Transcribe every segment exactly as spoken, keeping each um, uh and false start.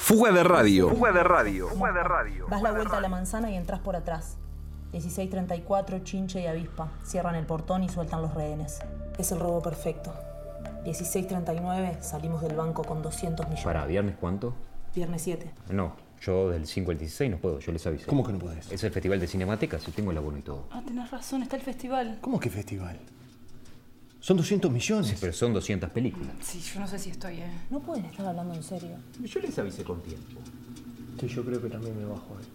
Fuga de radio. Fuga de radio. Fuga de radio. Das la vuelta a la manzana y entras por atrás. dieciséis treinta y cuatro, Chinche y Avispa. Cierran el portón y sueltan los rehenes. Es el robo perfecto. dieciséis treinta y nueve, salimos del banco con doscientos millones. ¿Para viernes cuánto? Viernes siete. No, yo del cinco al dieciséis no puedo, yo les aviso. ¿Cómo que no podés? Es el festival de Cinemateca, si tengo el abono y todo. Ah, tenés razón, está el festival. ¿Cómo que festival? Son doscientos millones. Sí, pero son doscientas películas. Sí, yo no sé si estoy, eh. No pueden estar hablando en serio. Yo les avisé con tiempo. Sí, yo creo que también me bajo ahí.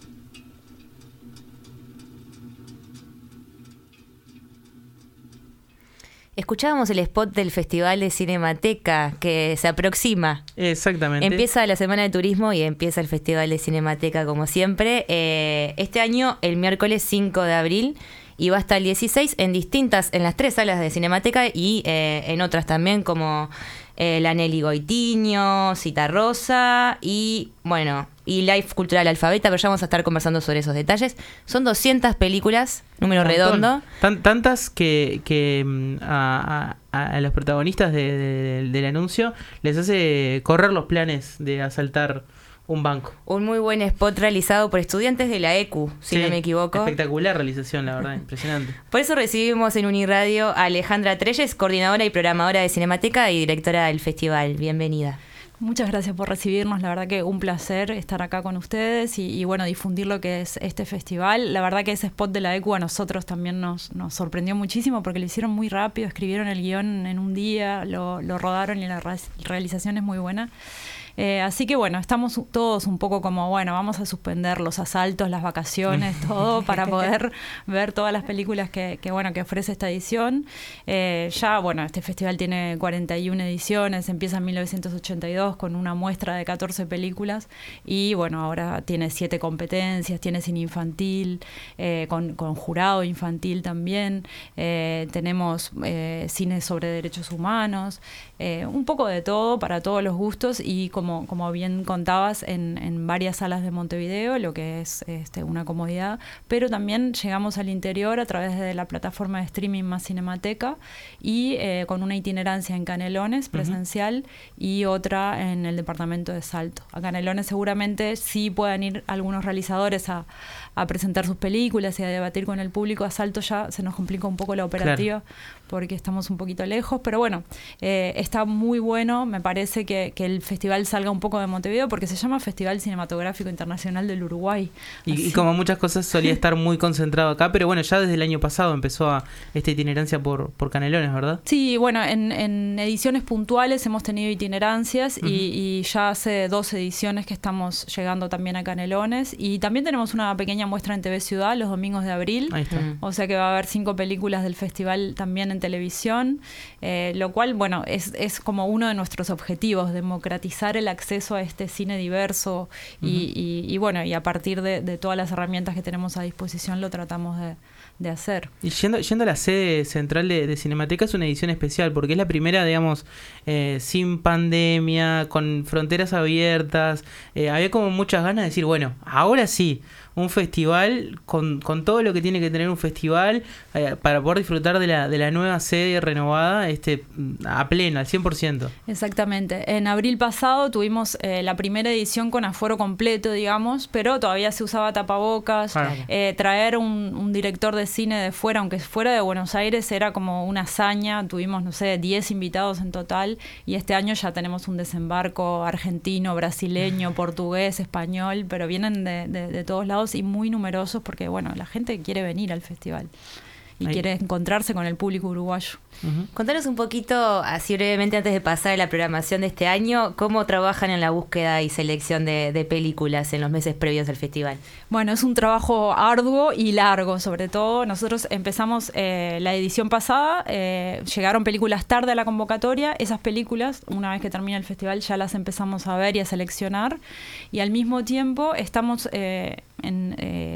Escuchábamos el spot del Festival de Cinemateca que se aproxima. Exactamente. Empieza la Semana de Turismo y empieza el Festival de Cinemateca como siempre. Eh, este año, el miércoles cinco de abril, y va hasta el dieciséis en distintas, en las tres salas de Cinemateca y eh, en otras también como eh, la Nelly Goitiño, Citarrosa y, bueno, y Life Cultural Alfabeta, pero ya vamos a estar conversando sobre esos detalles. Son doscientas películas, número redondo. Tan, tantas que, que a, a, a los protagonistas de, de, del anuncio les hace correr los planes de asaltar un banco. Un muy buen spot realizado por estudiantes de la E C U, si Sí, no me equivoco. Espectacular realización, la verdad, impresionante. Por eso recibimos en Uniradio a Alejandra Trelles, coordinadora y programadora de Cinemateca y directora del festival. Bienvenida. Muchas gracias por recibirnos, la verdad que un placer estar acá con ustedes y, y bueno, difundir lo que es este festival. La verdad que ese spot de la E C U a nosotros también nos, nos sorprendió muchísimo porque lo hicieron muy rápido, escribieron el guión en un día, lo, lo rodaron y la re- realización es muy buena. Eh, así que bueno, estamos todos un poco como, bueno, vamos a suspender los asaltos, las vacaciones, todo, para poder ver todas las películas que, que, bueno, que ofrece esta edición. Eh, ya, bueno, este festival tiene cuarenta y una ediciones, empieza en mil novecientos ochenta y dos con una muestra de catorce películas y, bueno, ahora tiene siete competencias, tiene cine infantil, eh, con, con jurado infantil también, eh, tenemos eh, cine sobre derechos humanos, eh, un poco de todo para todos los gustos y como Como, como bien contabas, en, en varias salas de Montevideo, lo que es este, una comodidad, pero también llegamos al interior a través de la plataforma de streaming Más Cinemateca y eh, con una itinerancia en Canelones presencial uh-huh. y otra en el departamento de Salto. A Canelones seguramente sí puedan ir algunos realizadores a, a presentar sus películas y a debatir con el público. A Salto ya se nos complica un poco la operativa, claro, porque estamos un poquito lejos, pero bueno, eh, está muy bueno, me parece que, que el festival salga un poco de Montevideo porque se llama Festival Cinematográfico Internacional del Uruguay. Y, y como muchas cosas solía estar muy concentrado acá, pero bueno, ya desde el año pasado empezó a esta itinerancia por, por Canelones, ¿verdad? Sí, bueno, en, en ediciones puntuales hemos tenido itinerancias uh-huh. y, y ya hace dos ediciones que estamos llegando también a Canelones y también tenemos una pequeña muestra en T V Ciudad los domingos de abril. Ahí está. Uh-huh. O sea que va a haber cinco películas del festival también en televisión, eh, lo cual, bueno, es, es como uno de nuestros objetivos, democratizar el acceso a este cine diverso y, uh-huh. y, y bueno, y a partir de, de todas las herramientas que tenemos a disposición lo tratamos de, de hacer. Y yendo, yendo a la sede central de, de Cinemateca es una edición especial porque es la primera, digamos, eh, sin pandemia, con fronteras abiertas, eh, había como muchas ganas de decir, bueno, ahora sí, un festival con, con todo lo que tiene que tener un festival eh, para poder disfrutar de la, de la nueva sede renovada este, a pleno, al cien por ciento. Exactamente. En abril pasado tuvimos eh, la primera edición con aforo completo, digamos, pero todavía se usaba tapabocas. Claro. Eh, traer un, un director de cine de fuera, aunque fuera de Buenos Aires, era como una hazaña. Tuvimos, no sé, diez invitados en total y este año ya tenemos un desembarco argentino, brasileño, portugués, español, pero vienen de, de, de todos lados y muy numerosos porque, bueno, la gente quiere venir al festival y Ahí. quiere encontrarse con el público uruguayo. Uh-huh. Contanos un poquito, así brevemente antes de pasar a la programación de este año, cómo trabajan en la búsqueda y selección de, de películas en los meses previos al festival. Bueno, es un trabajo arduo y largo, sobre todo. Nosotros empezamos eh, la edición pasada, eh, llegaron películas tarde a la convocatoria, esas películas, una vez que termina el festival, ya las empezamos a ver y a seleccionar, y al mismo tiempo estamos... Eh, En, eh,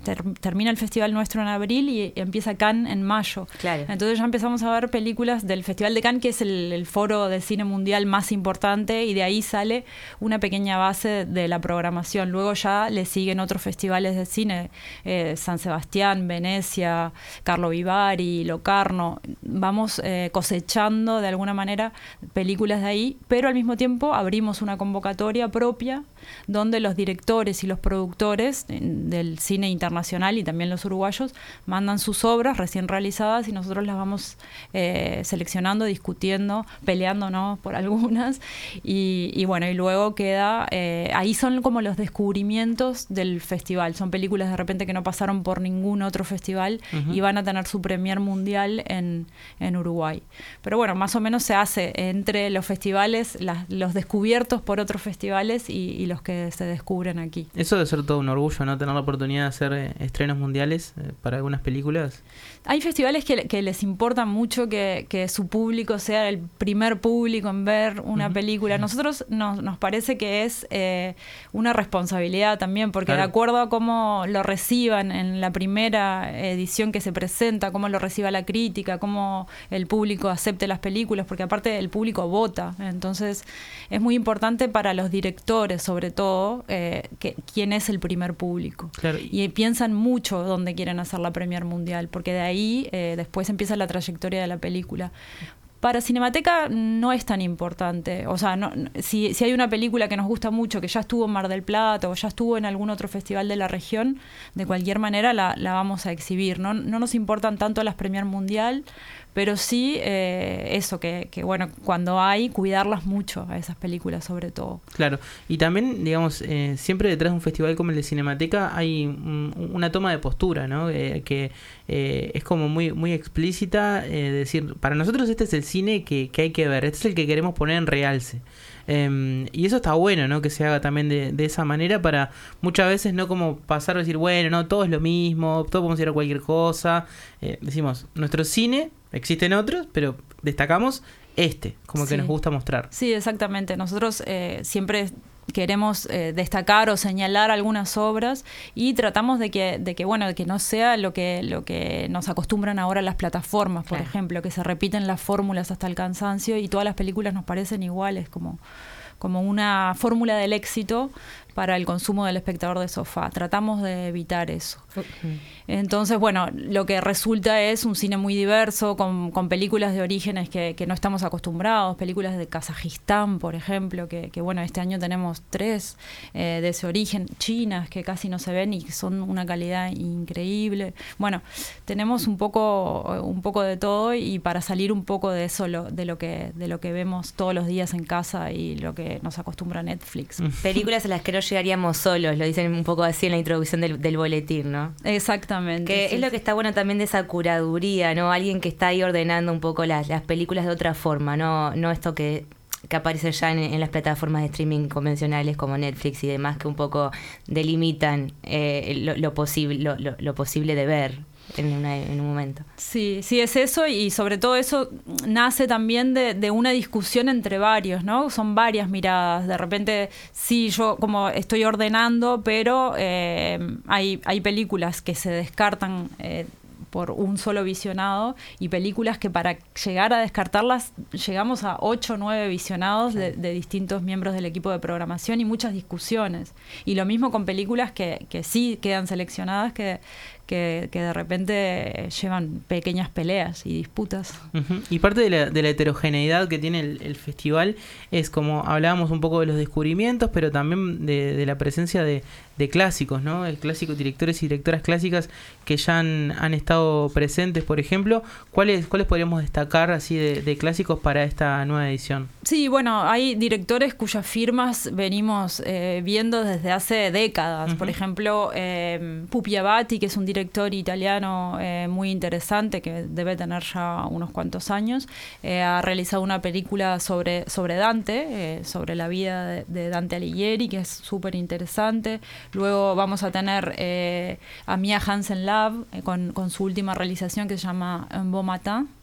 ter- termina el festival nuestro en abril y empieza Cannes en mayo. Claro. Entonces ya empezamos a ver películas del Festival de Cannes, que es el, el foro de cine mundial más importante, y de ahí sale una pequeña base de la programación. Luego ya le siguen otros festivales de cine, eh, San Sebastián, Venecia, Carlo Vivari, Locarno. Vamos eh, cosechando de alguna manera películas de ahí, pero al mismo tiempo abrimos una convocatoria propia donde los directores y los productores del cine internacional y también los uruguayos mandan sus obras recién realizadas y nosotros las vamos eh, seleccionando, discutiendo, peleándonos por algunas y, y bueno, y luego queda, eh, ahí son como los descubrimientos del festival, son películas de repente que no pasaron por ningún otro festival uh-huh. y van a tener su premier mundial en, en Uruguay. Pero bueno, más o menos se hace entre los festivales, las, los descubiertos por otros festivales y, y los que se descubren aquí. Eso debe ser todo un orgullo, ¿no? Tener la oportunidad de hacer eh, estrenos mundiales eh, para algunas películas. Hay festivales que, que les importa mucho que, que su público sea el primer público en ver una uh-huh. película. Nosotros nos, nos parece que es eh, una responsabilidad también, porque claro. de acuerdo a cómo lo reciban en la primera edición que se presenta, cómo lo reciba la crítica, cómo el público acepte las películas, porque aparte el público vota. Entonces es muy importante para los directores, sobre todo, eh, que, quién es el primer público. Claro. Y piensan mucho dónde quieren hacer la premier mundial, porque de ahí eh, después empieza la trayectoria de la película. Para Cinemateca no es tan importante. O sea, no, si, si hay una película que nos gusta mucho, que ya estuvo en Mar del Plata o ya estuvo en algún otro festival de la región, de cualquier manera la, la vamos a exhibir. No, no nos importan tanto las premier mundial, pero sí eh, eso, que, que bueno, cuando hay, cuidarlas mucho a esas películas sobre todo. Claro, y también, digamos, eh, siempre detrás de un festival como el de Cinemateca hay un, una toma de postura, ¿no? Eh, que eh, es como muy muy explícita, eh, decir, para nosotros este es el cine que, que hay que ver, este es el que queremos poner en realce. Um, y eso está bueno, ¿no? Que se haga también de, de esa manera para muchas veces no como pasar a decir, bueno, no, todo es lo mismo, todos podemos ir a cualquier cosa. Eh, decimos, nuestro cine, existen otros, pero destacamos este, como sí. que nos gusta mostrar. Sí, exactamente. Nosotros eh, siempre queremos eh, destacar o señalar algunas obras y tratamos de que, de que bueno, de que no sea lo que, lo que nos acostumbran ahora las plataformas, por claro. ejemplo, que se repiten las fórmulas hasta el cansancio y todas las películas nos parecen iguales, como, como una fórmula del éxito para el consumo del espectador de sofá. Tratamos de evitar eso. Uh-huh. Entonces, bueno, lo que resulta es un cine muy diverso, con, con películas de orígenes que, que no estamos acostumbrados, películas de Kazajistán, por ejemplo, que, que bueno, este año tenemos tres eh, de ese origen, chinas, que casi no se ven y que son una calidad increíble. Bueno, tenemos un poco, un poco de todo y para salir un poco de eso, lo, de, lo que, de lo que vemos todos los días en casa y lo que nos acostumbra Netflix. Películas a las que no llegaríamos solos, lo dicen un poco así en la introducción del, del boletín, ¿no? Exactamente. Que sí. es lo que está bueno también de esa curaduría, ¿no? Alguien que está ahí ordenando un poco las, las películas de otra forma, no, no esto que, que aparece ya en, en las plataformas de streaming convencionales como Netflix y demás, que un poco delimitan eh, lo, lo, posible, lo, lo, lo posible de ver. En, una, en un momento. Sí, sí es eso y sobre todo eso nace también de, de una discusión entre varios, ¿no? Son varias miradas. De repente, sí, yo como estoy ordenando, pero eh, hay, hay películas que se descartan eh, por un solo visionado y películas que para llegar a descartarlas llegamos a ocho o nueve visionados de, de distintos miembros del equipo de programación y muchas discusiones. Y lo mismo con películas que, que sí quedan seleccionadas que, que, que de repente llevan pequeñas peleas y disputas. Uh-huh. Y parte de la, de la heterogeneidad que tiene el, el festival es como hablábamos un poco de los descubrimientos, pero también de, de la presencia de, de clásicos, ¿no? El clásico, directores y directoras clásicas que ya han, han estado presentes, por ejemplo. ¿Cuáles, cuáles podríamos destacar así de, de clásicos para esta nueva edición? Sí, bueno, hay directores cuyas firmas venimos eh, viendo desde hace décadas. Uh-huh. Por ejemplo, eh, Pupi Avati, que es un director italiano eh, muy interesante, que debe tener ya unos cuantos años, eh, ha realizado una película sobre, sobre Dante, eh, sobre la vida de, de Dante Alighieri, que es súper interesante. Luego vamos a tener eh, a Mia Hansen-Løve eh, con, con su última realización que se llama Un beau matin,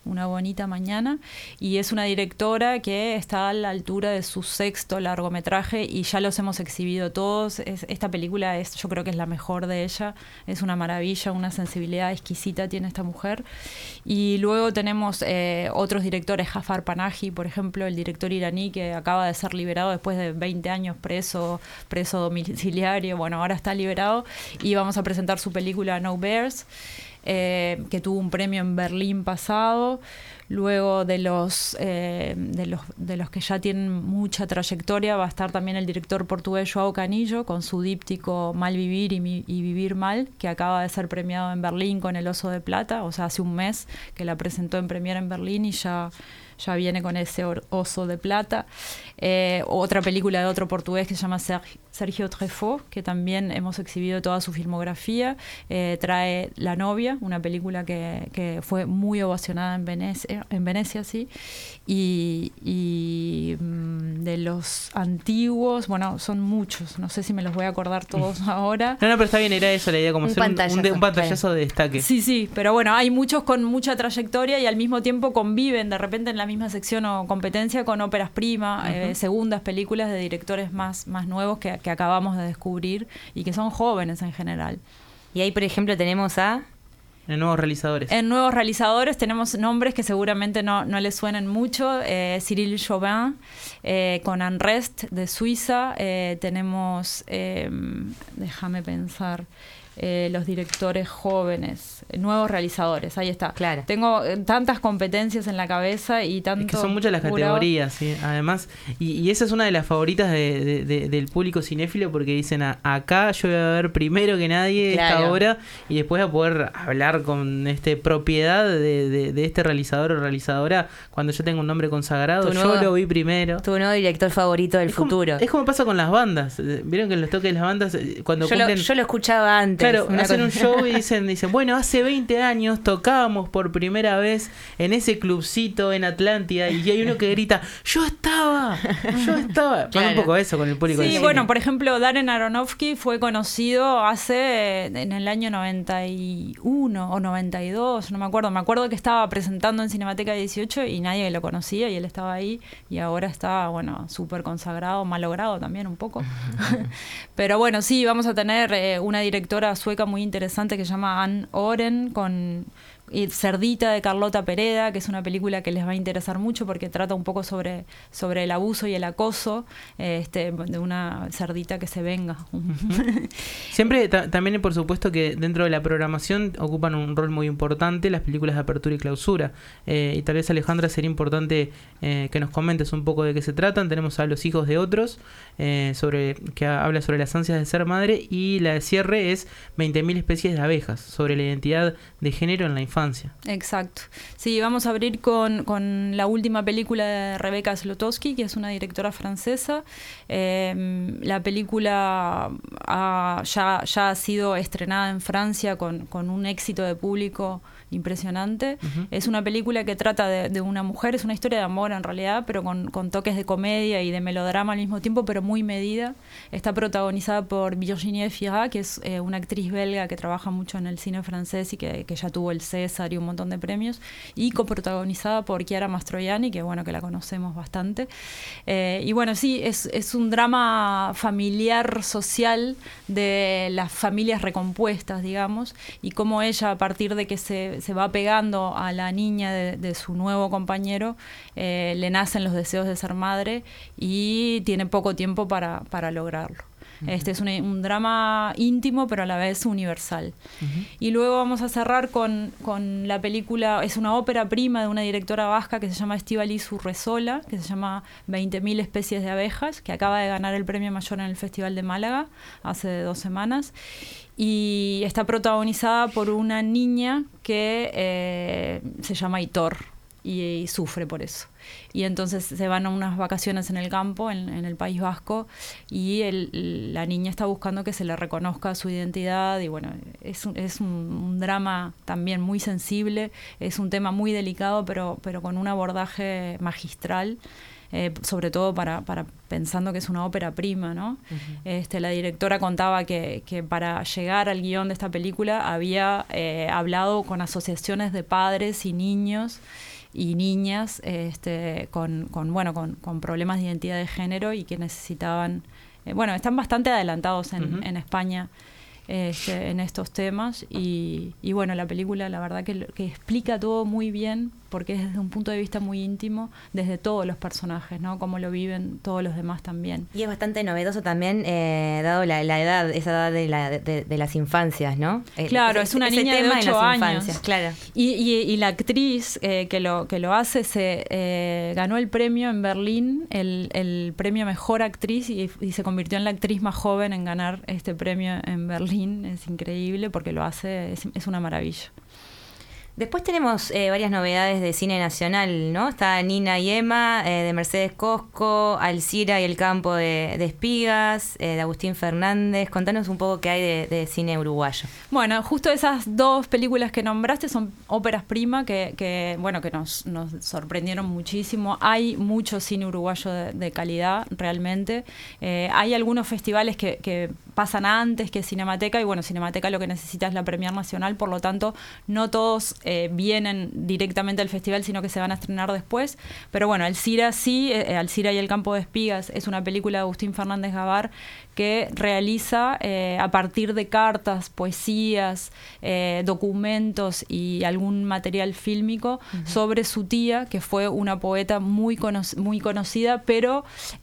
Una bonita mañana, y es una directora que está a la altura de su sexto largometraje y ya los hemos exhibido todos. Es, esta película es, yo creo que es la mejor de ella, es una maravilla, una sensibilidad exquisita tiene esta mujer. Y luego tenemos eh, otros directores, Jafar Panahi, por ejemplo, el director iraní que acaba de ser liberado después de veinte años preso, preso domiciliario, bueno, ahora está liberado, y vamos a presentar su película No Bears, Eh, que tuvo un premio en Berlín pasado. Luego de los, eh, de los de los que ya tienen mucha trayectoria va a estar también el director portugués João Canillo con su díptico Mal Vivir y, mi, y Vivir Mal, que acaba de ser premiado en Berlín con el Oso de Plata, o sea, hace un mes que la presentó en premiere en Berlín y ya, ya viene con ese Oso de Plata. Eh, otra película de otro portugués que se llama Sergio Treffaut, que también hemos exhibido toda su filmografía, eh, trae La Novia, una película que, que fue muy ovacionada en Venecia, en Venecia sí, y, y mm, de los antiguos, bueno, son muchos, no sé si me los voy a acordar todos ahora. No, no, pero está bien, era eso la idea, como Un hacer un, pantallazo, un, de- un pantallazo claro. de destaque. Sí, sí, pero bueno, hay muchos con mucha trayectoria y al mismo tiempo conviven de repente en la misma sección o competencia con óperas prima, uh-huh. eh, segundas películas de directores más, más nuevos que, que acabamos de descubrir y que son jóvenes en general. Y ahí, por ejemplo, tenemos a... En nuevos realizadores. En nuevos realizadores tenemos nombres que seguramente no, no les suenen mucho. Eh, Cyril Chauvin, eh, con Unrest de Suiza. Eh, tenemos, eh, déjame pensar, eh, los directores jóvenes, nuevos realizadores, ahí está. Claro. Tengo eh, tantas competencias en la cabeza y tanto... Es que son muchas las jurado. categorías, ¿sí? Además, y, y esa es una de las favoritas de, de, de, del público cinéfilo porque dicen, a, acá yo voy a ver primero que nadie Claro. esta obra y después a poder hablar con este propiedad de, de, de este realizador o realizadora cuando yo tengo un nombre consagrado, Tu yo nuevo- lo vi primero. Tu nuevo director favorito del Es como- futuro. es como pasa con las bandas. Eh, Vieron que en los toques de las bandas, eh, cuando yo, lo, cumplen... yo lo escuchaba antes. Claro, una hacen un cosa- show y dicen, dicen, bueno, hace veinte años tocábamos por primera vez en ese clubcito en Atlántida y hay uno que grita, yo estaba, yo estaba. Pasa Claro. un poco eso con el público del Sí, cine. bueno, por ejemplo, Darren Aronofsky fue conocido hace, en el año noventa y uno o noventa y dos, no me acuerdo. Me acuerdo que estaba presentando en Cinemateca dieciocho y nadie lo conocía y él estaba ahí y ahora está, bueno, súper consagrado, malogrado también un poco. Pero bueno, sí, vamos a tener eh, una directora sueca muy interesante que se llama Anne Oren con... y Cerdita de Carlota Pereda, que es una película que les va a interesar mucho porque trata un poco sobre, sobre el abuso y el acoso eh, este, de una cerdita que se venga. Siempre ta- también, por supuesto, que dentro de la programación ocupan un rol muy importante las películas de apertura y clausura. Eh, y tal vez, Alejandra, sería importante eh, que nos comentes un poco de qué se tratan. Tenemos a Los hijos de otros, eh, sobre que ha- habla sobre las ansias de ser madre, y la de cierre es veinte mil especies de abejas, sobre la identidad de género en la infancia. Exacto. Sí, vamos a abrir con, con la última película de Rebecca Zlotowski, que es una directora francesa. Eh, la película ha, ya, ya ha sido estrenada en Francia con, con un éxito de público impresionante. Uh-huh. Es una película que trata de, de una mujer, es una historia de amor en realidad, pero con, con toques de comedia y de melodrama al mismo tiempo, pero muy medida. Está protagonizada por Virginie Efira, que es eh, una actriz belga que trabaja mucho en el cine francés y que, que ya tuvo el César y un montón de premios, y coprotagonizada por Chiara Mastroianni, que bueno, que la conocemos bastante. Eh, y bueno, sí, es, es un drama familiar, social, de las familias recompuestas, digamos, y cómo ella, a partir de que se se va pegando a la niña de, de su nuevo compañero, eh, le nacen los deseos de ser madre y tiene poco tiempo para, para lograrlo. Uh-huh. Este es un, un drama íntimo, pero a la vez universal. Uh-huh. Y luego vamos a cerrar con, con la película, es una ópera prima de una directora vasca que se llama Estíbaliz Urresola, que se llama veinte mil especies de abejas, que acaba de ganar el premio mayor en el Festival de Málaga hace dos semanas. Y está protagonizada por una niña que eh, se llama Hitor y, y sufre por eso. Y entonces se van a unas vacaciones en el campo, en, en el País Vasco, y el, la niña está buscando que se le reconozca su identidad. Y bueno, es, un, es un, un drama también muy sensible, es un tema muy delicado, pero, pero con un abordaje magistral. Eh, sobre todo para, para pensando que es una ópera prima, ¿no? Uh-huh. Este, la directora contaba que, que para llegar al guión de esta película había eh, hablado con asociaciones de padres y niños y niñas este, con, con, bueno, con, con problemas de identidad de género y que necesitaban... Eh, bueno, están bastante adelantados en, uh-huh. en España este, en estos temas y, y bueno, la película la verdad que, que explica todo muy bien porque es desde un punto de vista muy íntimo, desde todos los personajes, ¿no? Cómo lo viven todos los demás también. Y es bastante novedoso también, eh, dado la, la edad, esa edad de, la, de, de las infancias, ¿no? Claro, es, es una niña de ocho años. Claro. Y, y, y la actriz eh, que, lo, que lo hace se eh, ganó el premio en Berlín, el, el premio Mejor Actriz, y, y se convirtió en la actriz más joven en ganar este premio en Berlín. Es increíble porque lo hace, es, es una maravilla. Después tenemos eh, varias novedades de cine nacional, ¿no? Está Nina y Emma, eh, de Mercedes Cosco, Alcira y el campo de, de espigas, eh, de Agustín Fernández. Contanos un poco qué hay de, de cine uruguayo. Bueno, justo esas dos películas que nombraste son óperas prima que, que bueno, que nos, nos sorprendieron muchísimo. Hay mucho cine uruguayo de, de calidad, realmente. Eh, hay algunos festivales que, que pasan antes que Cinemateca, y bueno, Cinemateca lo que necesita es la Premier Nacional, por lo tanto, no todos eh, vienen directamente al festival, sino que se van a estrenar después. Pero bueno, Alcira sí, eh, Alcira y el campo de espigas es una película de Agustín Fernández Gavar que realiza eh, a partir de cartas, poesías, eh, documentos y algún material fílmico uh-huh. sobre su tía, que fue una poeta muy, cono- muy conocida, pero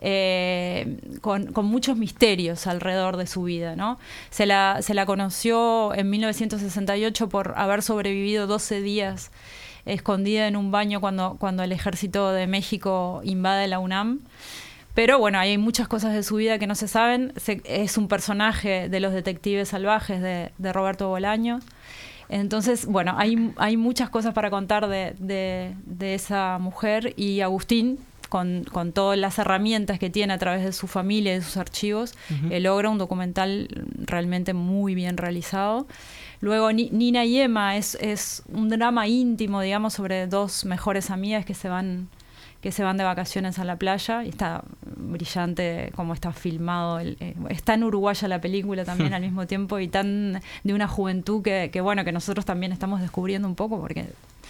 eh, con, con muchos misterios alrededor de su vida, ¿no? Se la, se la conoció en mil novecientos sesenta y ocho por haber sobrevivido doce días escondida en un baño cuando, cuando el ejército de México invade la UNAM. Pero bueno, hay muchas cosas de su vida que no se saben. Se, es un personaje de Los Detectives Salvajes de, de Roberto Bolaño. Entonces, bueno, hay, hay muchas cosas para contar de, de, de esa mujer, y Agustín, con, con todas las herramientas que tiene a través de su familia y de sus archivos, uh-huh. eh, logra un documental realmente muy bien realizado. Luego, Ni, Nina y Emma es, es un drama íntimo, digamos, sobre dos mejores amigas que se van... que se van de vacaciones a la playa, y está brillante como está filmado. El, eh, es tan uruguaya la película también al mismo tiempo, y tan de una juventud que, que bueno, que nosotros también estamos descubriendo un poco, porque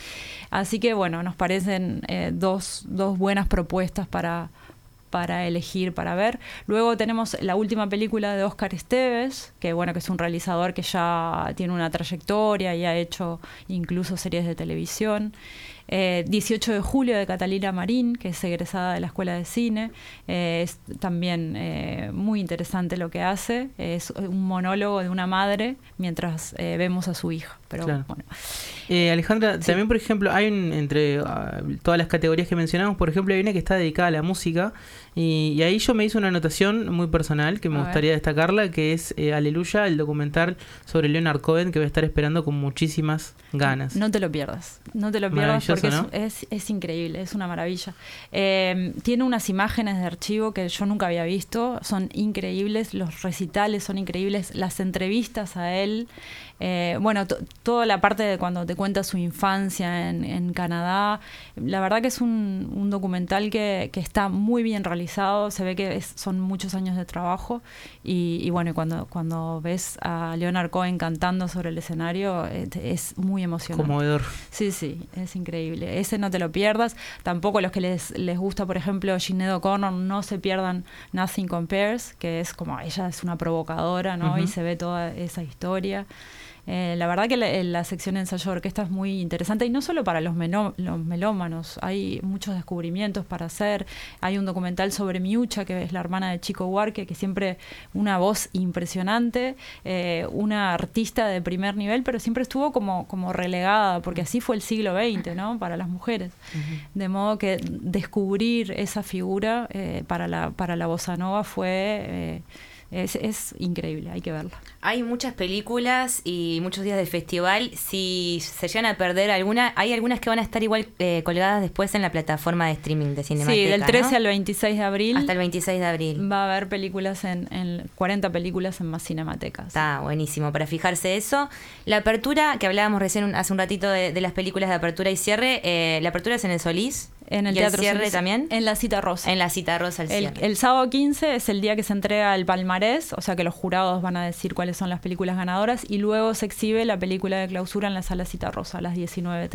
así que bueno, nos parecen eh, dos, dos buenas propuestas para, para elegir, para ver. Luego tenemos la última película de Óscar Esteves, que bueno, que es un realizador que ya tiene una trayectoria y ha hecho incluso series de televisión. Eh, dieciocho de julio de Catalina Marín, que es egresada de la Escuela de Cine. Eh, es también eh, muy interesante lo que hace. Es un monólogo de una madre mientras eh, vemos a su hija. Pero claro. bueno. Eh, Alejandra, Sí. también por ejemplo hay un, entre uh, todas las categorías que mencionamos, por ejemplo hay una que está dedicada a la música, y, y ahí yo me hice una anotación muy personal que me A gustaría ver. destacarla, que es eh, Aleluya, el documental sobre Leonard Cohen, que voy a estar esperando con muchísimas ganas. No te lo pierdas, no te lo pierdas, Maravilloso, porque ¿no? es, es, es increíble, es una maravilla. Eh, tiene unas imágenes de archivo que yo nunca había visto, son increíbles, los recitales son increíbles, las entrevistas a él, eh, bueno, to, toda la parte de cuando te cuenta su infancia en, en Canadá. La verdad que es un, un documental que, que está muy bien realizado, se ve que es, son muchos años de trabajo, y, y bueno, cuando, cuando ves a Leonard Cohen cantando sobre el escenario, es, es muy emocionante. Conmovedor. Sí, sí, es increíble. Ese no te lo pierdas. Tampoco los que les, les gusta, por ejemplo, Sinéad O'Connor, no se pierdan Nothing Compares, que es como, ella es una provocadora, ¿no? Uh-huh. Y se ve toda esa historia. Eh, la verdad que la, la sección de ensayo de orquesta es muy interesante, y no solo para los, menó, los melómanos, hay muchos descubrimientos para hacer. Hay un documental sobre Miucha, que es la hermana de Chico Buarque, que siempre una voz impresionante, eh, una artista de primer nivel, pero siempre estuvo como, como relegada, porque así fue el siglo veinte, ¿no? Para las mujeres. Uh-huh. De modo que descubrir esa figura eh, para, la, para la bossa nova fue... Eh, Es, es increíble, hay que verla. Hay muchas películas y muchos días de festival. Si se llegan a perder alguna, hay algunas que van a estar igual eh, colgadas después en la plataforma de streaming de Cinemateca. Sí, del trece, ¿no? al veintiséis de abril. Hasta el veintiséis de abril. Va a haber películas en, en cuarenta películas en más Cinematecas. Está buenísimo para fijarse eso. La apertura, que hablábamos recién un, hace un ratito de, de las películas de apertura y cierre, eh, la apertura es en el Solís. En el ¿Y Teatro el cierre Solís, también? En la Cita Rosa. En la Cita Rosa, el, el cierre. El sábado quince es el día que se entrega el palmarés, o sea que los jurados van a decir cuáles son las películas ganadoras, y luego se exhibe la película de clausura en la Sala Cita Rosa a las diecinueve treinta.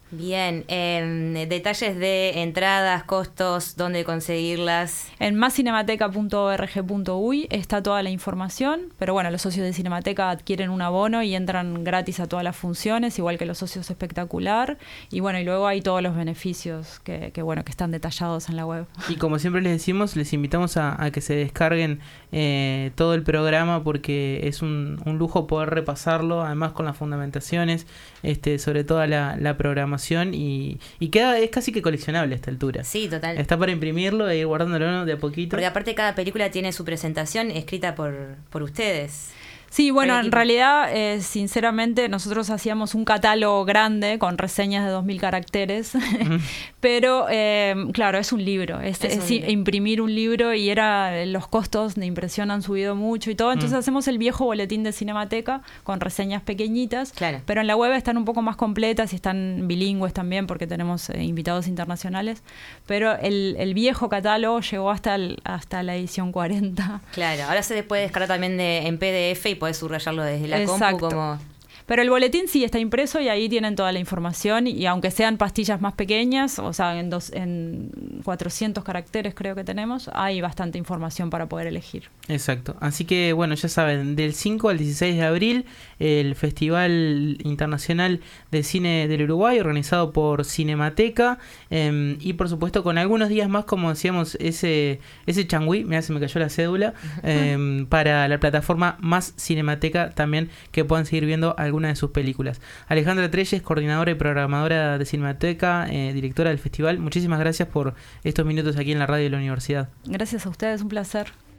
Bien, eh, detalles de entradas, costos, dónde conseguirlas. En mascinemateca punto org punto uy está toda la información, pero bueno, los socios de Cinemateca adquieren un abono y entran gratis a todas las funciones, igual que los socios Espectacular, y bueno, y luego hay todos los beneficios que, que bueno, que están detallados en la web. Y como siempre les decimos, les invitamos a, a que se descarguen eh, todo el programa, porque es un, un lujo poder repasarlo, además con las fundamentaciones, este, sobre toda la, la programación, y, y queda, es casi que coleccionable a esta altura. Sí, total. Está para imprimirlo e ir guardándolo de a poquito. Porque aparte cada película tiene su presentación escrita por, por ustedes. Sí, bueno, en realidad, eh, sinceramente, nosotros hacíamos un catálogo grande con reseñas de dos mil caracteres, mm. pero, eh, claro, es un libro, es, es, es un libro. Imprimir un libro, y era los costos de impresión han subido mucho y todo, entonces mm. hacemos el viejo boletín de Cinemateca con reseñas pequeñitas, claro. pero en la web están un poco más completas y están bilingües también, porque tenemos eh, invitados internacionales, pero el, el viejo catálogo llegó hasta, el, hasta la edición cuarenta. Claro, ahora se puede descargar también de, en P D F y puedes subrayarlo desde la Exacto. compu como... Pero el boletín sí está impreso y ahí tienen toda la información, y aunque sean pastillas más pequeñas, o sea, en, dos, en cuatrocientos caracteres creo que tenemos, hay bastante información para poder elegir. Exacto. Así que, bueno, ya saben, del cinco al dieciséis de abril, el Festival Internacional de Cine del Uruguay, organizado por Cinemateca, eh, y por supuesto con algunos días más, como decíamos, ese ese changüí, mirá, se me cayó la cédula, eh, para la plataforma Más Cinemateca también, que puedan seguir viendo algunas de sus películas. Alejandra Trelles, coordinadora y programadora de Cinemateca, eh, directora del festival, muchísimas gracias por estos minutos aquí en la radio de la universidad. Gracias a ustedes, un placer.